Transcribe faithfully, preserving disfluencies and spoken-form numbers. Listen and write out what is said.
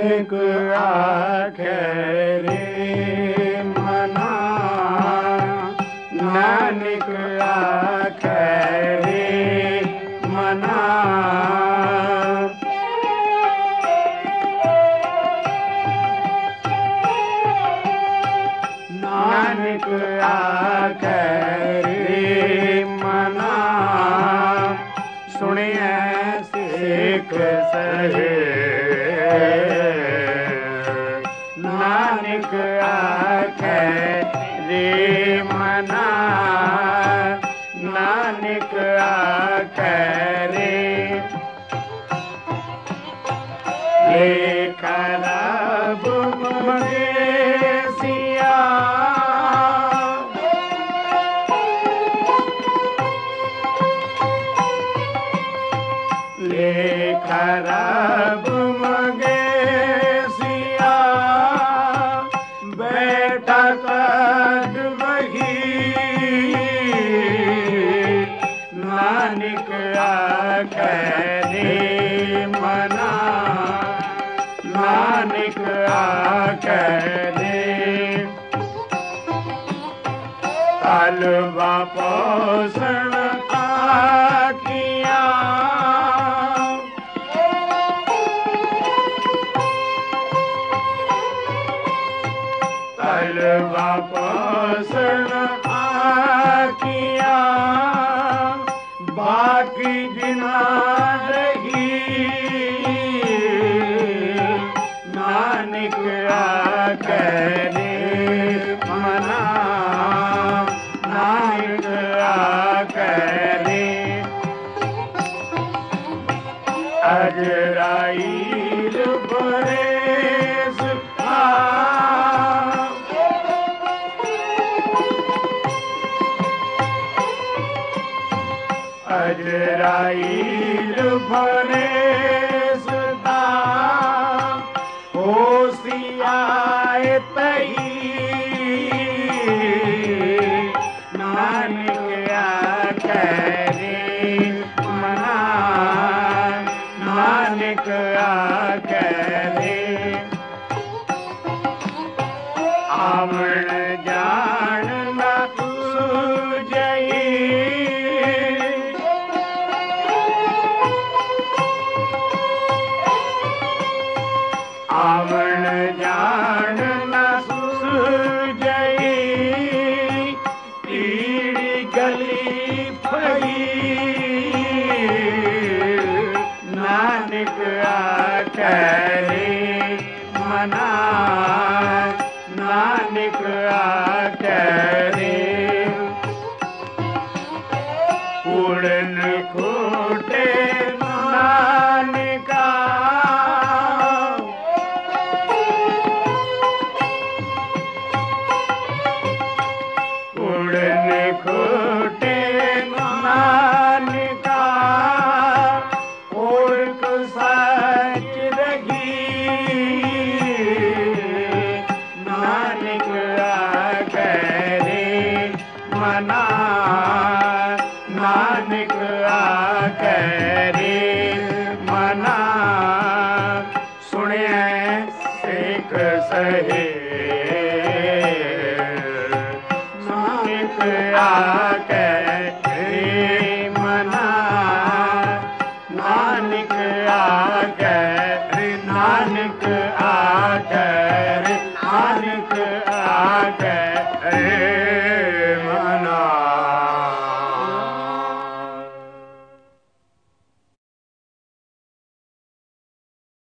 नानक आखे रे मना, नानक आखे रे मना। नानक आखे रे मना, सुनिए सिख सहे। नानक आखे रे मना, नानक आखे रे लेखा रब मगेसिया। लेखा रब मगेसिया, बेटा कद वही। नानक आखे रे मना, नानक आखे रे तलवा पोषण आखियाँ। तलवा पोषण आखियाँ, बाकी गिना रही। नानक आखे रे मना, नानक आखे रे अजराइल बरेस आ। अजराइल बरेस आ, होशियाए तई। नानक आखे रे मना, नानक आखे रे आवण जान न सूझई। आवण जान न सूझई, पीड़ी गली फई। नानक आखे रे मना, नानक आखे रे उड़न खोटे नानका। उड़न खोटे नानका, और को सच रही। नानक आखे रे मना, नानक आखे रे मना। सुनिए सिख सहे। नानक आखे रे मना, नानक आखे रे, नानक आखे